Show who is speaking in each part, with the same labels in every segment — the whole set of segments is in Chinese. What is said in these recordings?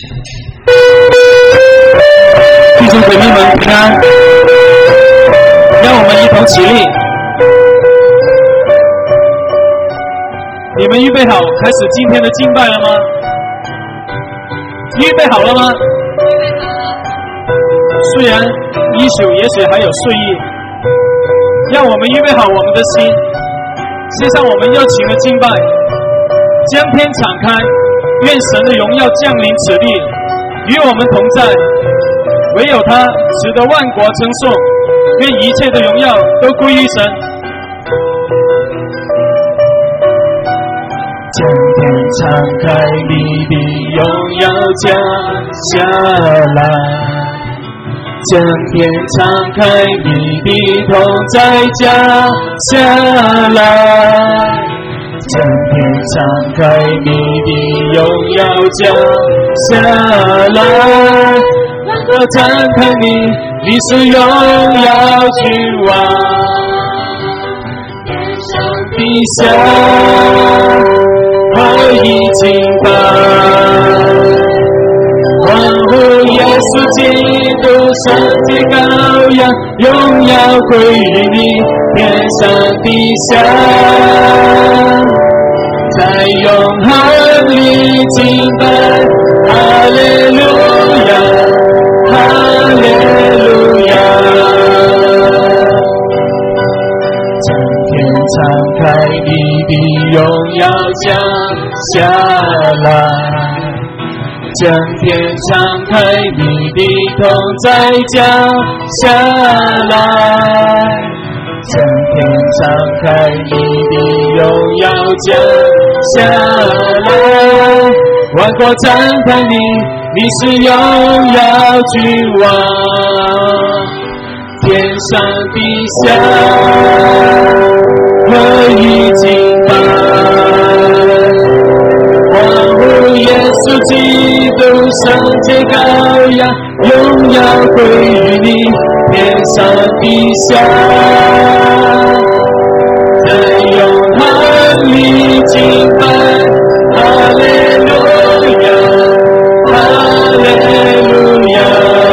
Speaker 1: 弟兄姐妹们平安，让我们一同起立。你们预备好开始今天的敬拜了吗？预备好了吗？虽然一宿也许还有睡意，让我们预备好我们的心，献上我们热情的敬拜，将天敞开，愿神的荣耀降临此地，与我们同在。唯有他值得万国称颂，愿一切的荣耀都归于神。
Speaker 2: 将天敞开，你的荣耀降下来，将天敞开，你的同在降下来，将天敞开，你的荣耀降下来，万国赞叹你，你是荣耀君王，天上地下何以敬拜，欢呼耶稣基督圣洁羔羊，荣耀归于你，天上地下，在永恒里敬拜，哈利路亚，哈利路亚。将天敞开，你的荣耀降下来，将天敞开，你的同在降下来，将天敞开，你的荣耀降下来，万国赞叹你，你是荣耀君王，天上地下何以敬拜，欢呼耶稣基督圣洁羔羊，荣耀归于你，天上地下，在永恒里敬拜，哈利路亚，哈利路亚。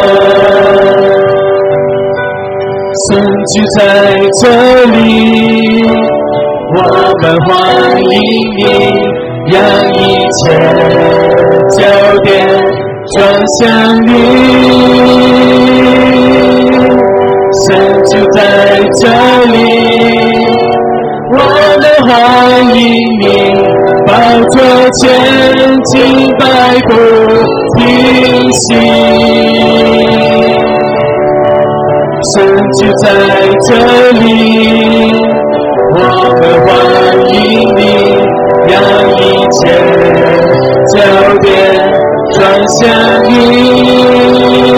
Speaker 2: 神就在这里，我们欢迎你，让一切焦点转向你。神就在这里，我们欢迎你，宝座前敬拜不停息。神就在这里，我们欢迎你，让一切焦点转向你。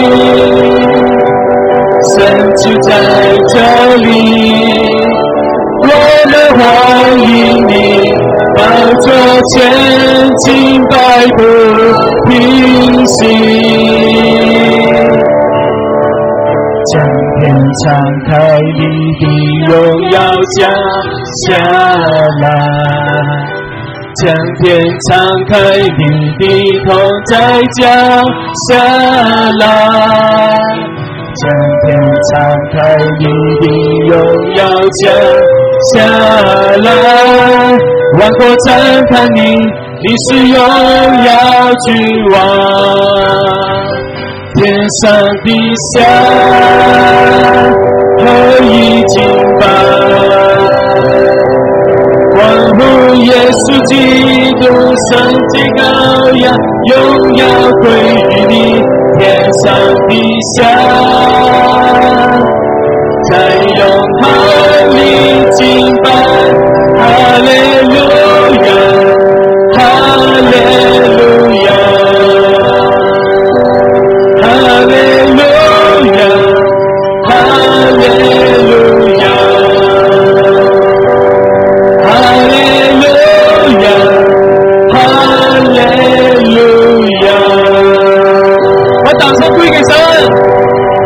Speaker 2: 神就在这里，我们欢迎你，宝座前敬拜不停息。将天敞开，你的荣耀降下来，将天敞开，你的同在降下来，将天敞开，你的荣耀降下来，万国赞叹你，你是荣耀君王，天上地下何以敬拜，欢呼耶稣基督圣洁羔羊，荣耀归于你，天上地下，在永恒里敬拜，哈利路亚，哈利路亚，哈利路亚，哈利路亚，哈利路亚，哈利路亚。把掌声归给神。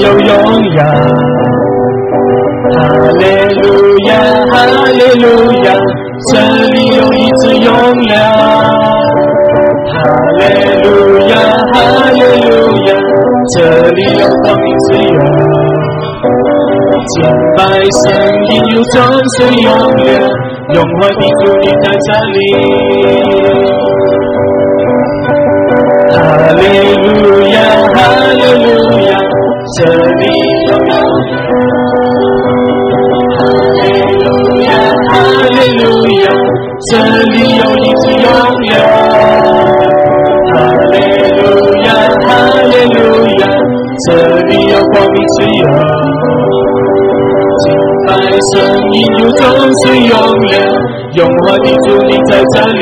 Speaker 2: 有荣耀。哈利路亚，哈利路亚，这里有医治永了。哈利路亚，哈利路亚，这里有光明自由。敬拜声音有众生永了，永活的主你在这里。哈利路亚，哈利路亚，这里有永了。哈利路亚，哈利路亚，这里有医治永了。哈利路亚，哈利路亚，这里有光明自由。敬拜声音有众生永了，永活的主你在这里。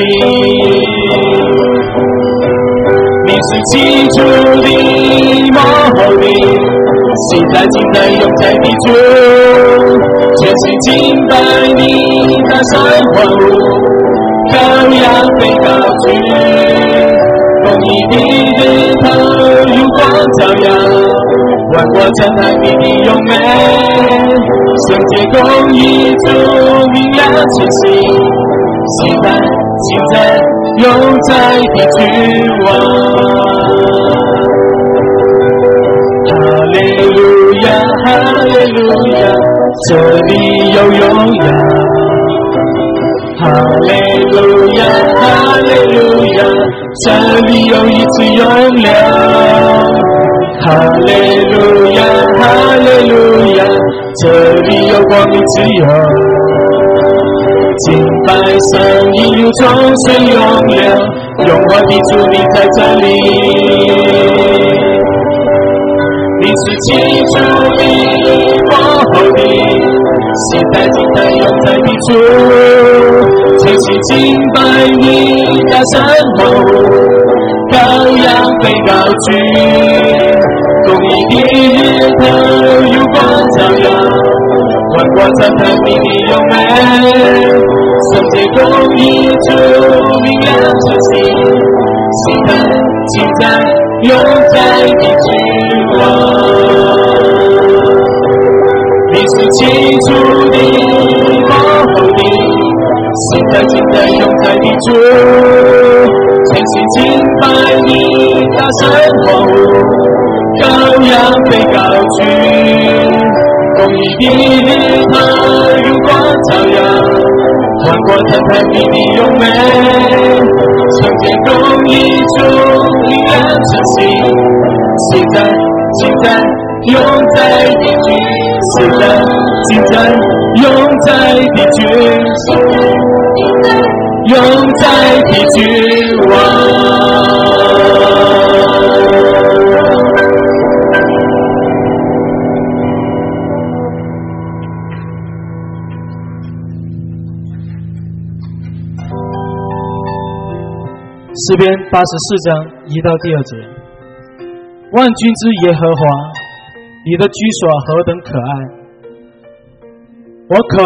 Speaker 2: 你是基督的幕后的，现在今在永在的主，全心敬拜你大山万物，羔羊被高举，公义的日头如光照耀，万国赞叹你的荣美，圣洁公义主明亮晨曦，现在今在永在的君王。哈利路亚，哈利路亚，这里有荣耀。哈利路亚，哈利路亚，这里有医治永了。哈利路亚，哈利路亚，这里有光明自由。敬拜声音有众生永了，永活的主你在这里。你是基督的幕后的，现在今在永在的主，全心敬拜你大山后，羔羊被高举，公义的日头有光照耀，万国赞叹你的荣美，圣洁公义主明亮晨曦，现在今在永在的君王。你是基督的幕后的，现在今在永在的主，全心敬拜你大山后，羔羊被高举，公义的日头如光照耀，万国赞叹你的荣美，圣洁公义主明亮晨曦，现在今在永在的君，现在今在永在的君，永在的君王。
Speaker 1: 诗篇84章1到2节，万军之耶和华，你的居所何等可爱！我羡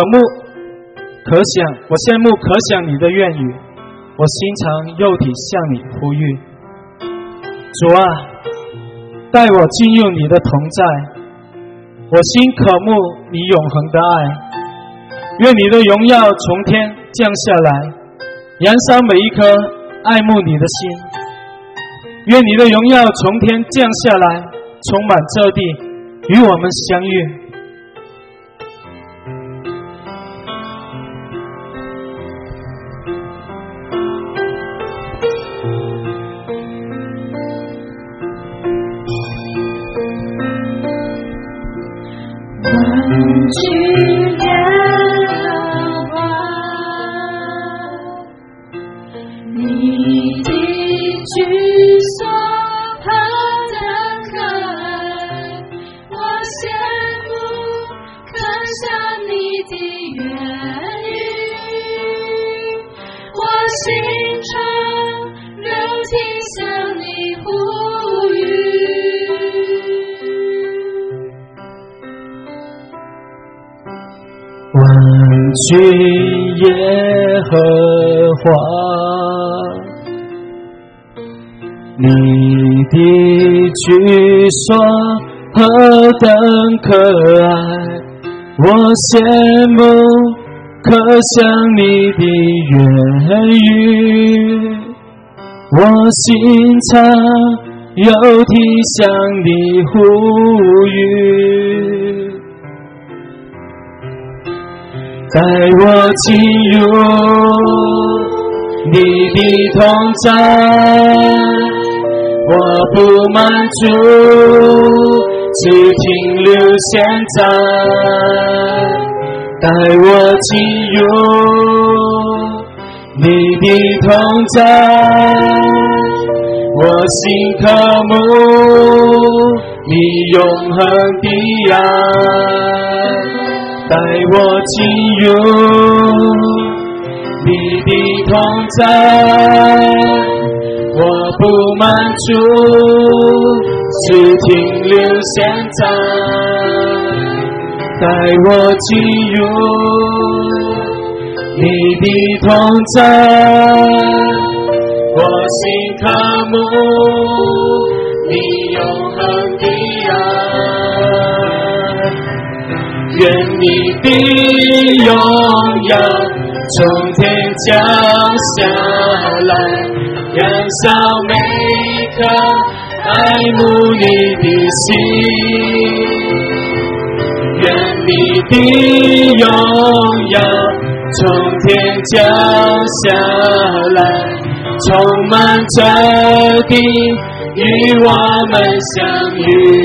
Speaker 1: 慕可想你的愿语，我心肠肉体向你呼吁。主啊，带我进入你的同在，我心渴慕你永恒的爱。愿你的荣耀从天降下来，燃烧每一颗爱慕你的心。愿你的荣耀从天降下来，充满这地，与我们相遇。君耶和华，你的居所
Speaker 2: 何等可爱，我羡慕可想你的言语，我心常有体向你呼吁，带我进入你的同在，我不满足只停留现在，带我进入你的同在，我心渴慕你永恒的爱，带我进入你的同在，我不满足只停留现在，带我进入你的同在，我心渴慕你永恒的爱，愿你的荣耀从天降下来，燃烧每颗爱慕你的心，愿你的荣耀从天降下来，充满这地，与我们相遇。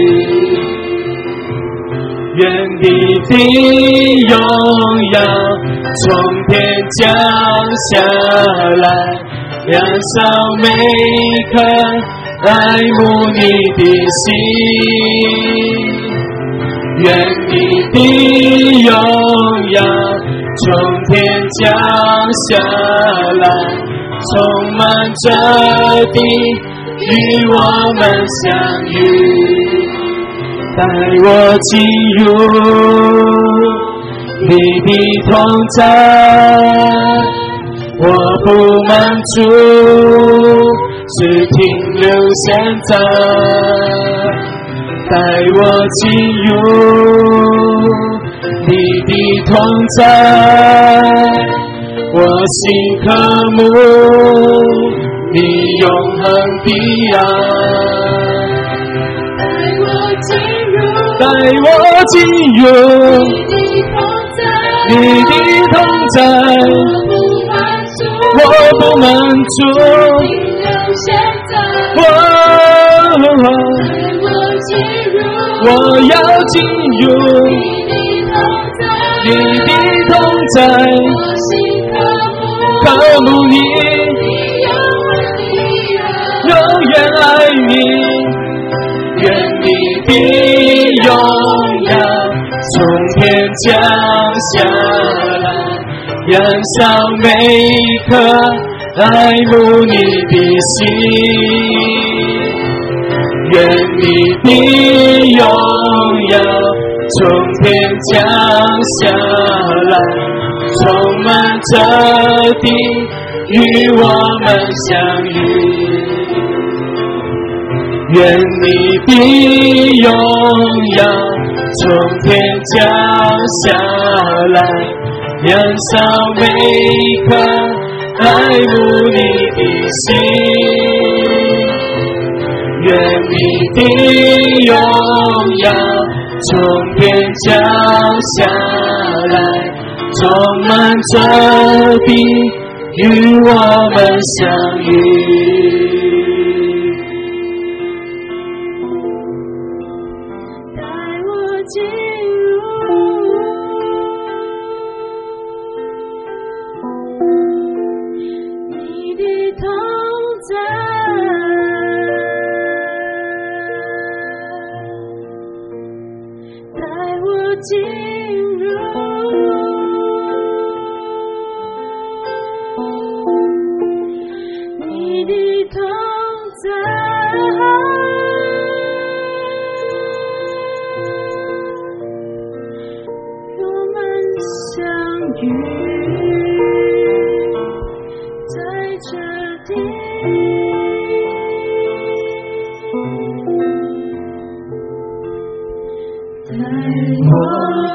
Speaker 2: 愿你的荣耀从天降下来，燃烧每颗爱慕你的心，愿你的荣耀从天降下来，充满这地，与我们相遇，带我进入你的同在，我不满足只停留现在，带我进入你的同在，我心渴慕你永恒的爱，带我进入你的同在，我不满足我要进入你的同在，渴慕你永远爱你，愿你的荣耀从天降下来，燃烧每颗爱慕你的心，愿你的荣耀从天降下来，充满这地，与我们相遇，愿你的荣耀从天降下来，燃烧每颗爱慕你的心，愿你的荣耀从天降下来，充满这地，与我们相遇。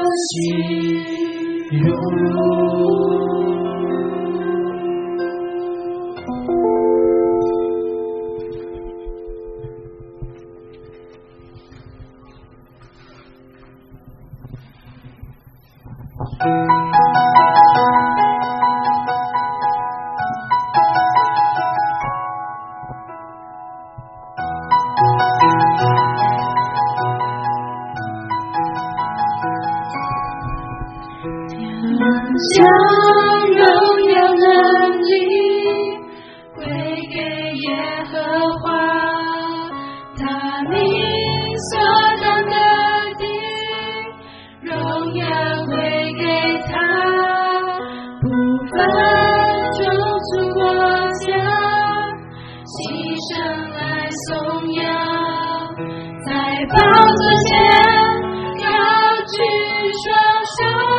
Speaker 2: 喜悦。
Speaker 3: 将荣耀能力归给耶和华，他名所当得的荣耀归给他，不分种族国家，牺牲来颂扬，在宝座前高举双手。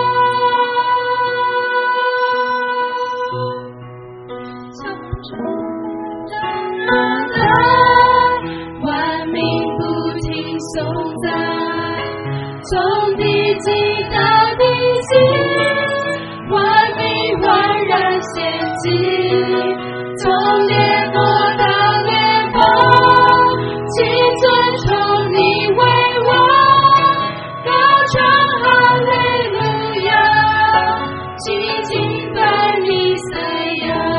Speaker 3: 万民不停颂赞，从地极到地极，万民焕然献祭，从列国到列邦，齐尊崇你为王，高唱哈利路亚，齐敬拜弥赛亚。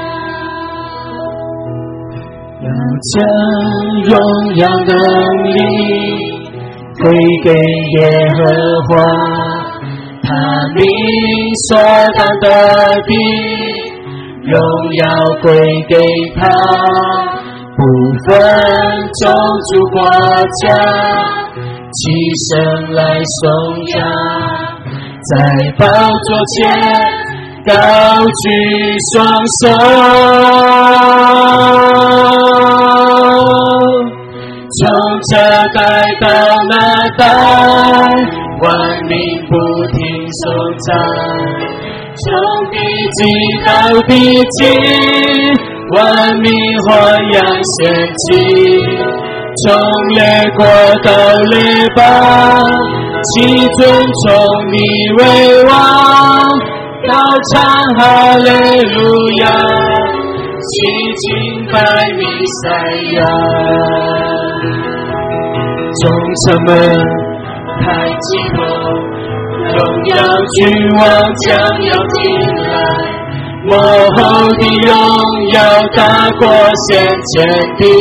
Speaker 2: 将荣耀能力归给耶和华，他名所当得的荣耀归给他，不分种族国家，齐声来颂扬，在宝座前高举双手，从这代到那代，万民不停颂赞，从地极到地极，万民欢扬献祭，从列国到列邦，齐尊崇你为王，高唱哈利路亚，齐敬拜弥赛亚。众神们抬起头，荣耀君王将要进来，幕后的荣耀大过先前的。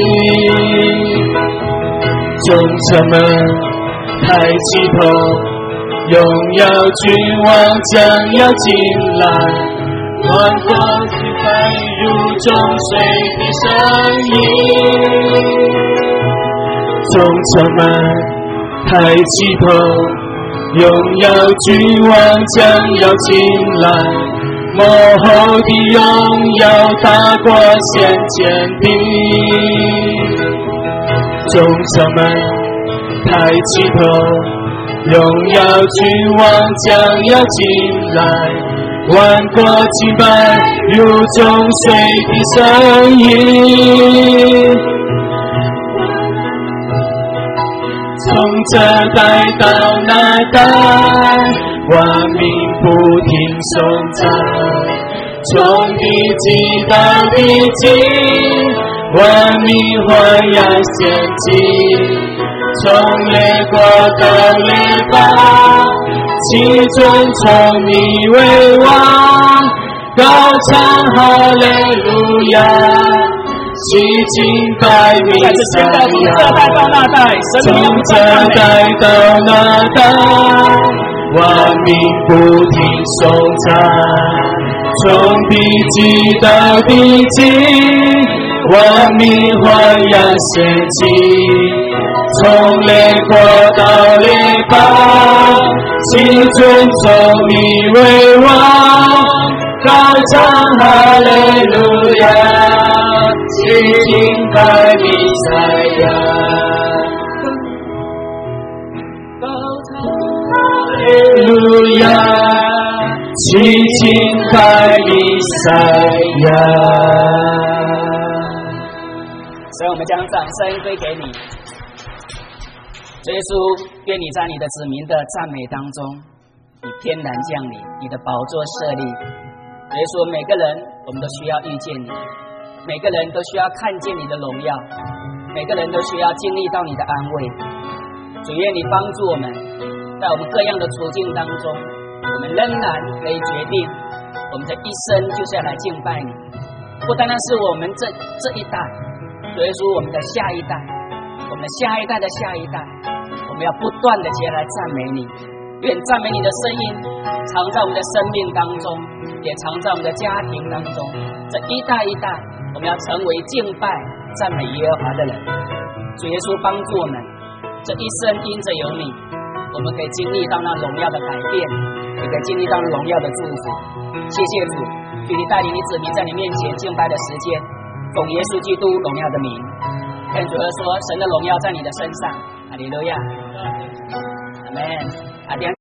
Speaker 2: 众神们抬起头，荣耀君王将要进来，万国齐拜如众水的声音。众神们抬起头，荣耀君王将要进来，幕后的荣耀大过先前的。众神们抬起头，荣耀君王将要进来，万国敬拜如众水的声音。从这代到那代，万民不停颂赞，从地极到地极，万民欢扬献祭，从列国到列邦，齐尊崇你为王，高唱哈利路亚，齐敬拜弥赛亚。从这代到那代，万民不停颂赞，从地极到地极，万民欢扬献祭，从列国到列邦，齐尊崇你为王，高唱哈利路亚，齐敬拜弥赛亚。哈利路亚，齐敬拜弥赛亚。
Speaker 4: 所以我们将掌声归给你。 主耶稣，愿你在你的子民的赞美当中，你天然降临，你的宝座设立。主耶稣，每个人我们都需要遇见你，每个人都需要看见你的荣耀，每个人都需要经历到你的安慰。主，愿你帮助我们，在我们各样的处境当中，我们仍然可以决定，我们这一生就是要来敬拜你。不单单是我们这一代，主耶稣，我们的下一代，我们的下一代的下一代，我们要不断的前来赞美你。愿赞美你的声音藏在我们的生命当中，也藏在我们的家庭当中。这一代一代，我们要成为敬拜赞美耶和华的人。主耶稣帮助我们，这一生因着有你，我们可以经历到那荣耀的改变，也可以经历到荣耀的祝福。谢谢主，愿你带领你子民在你面前敬拜的时间，奉耶稣基督荣耀的名。跟主说，神的荣耀在你的身上。哈利路亚，阿们。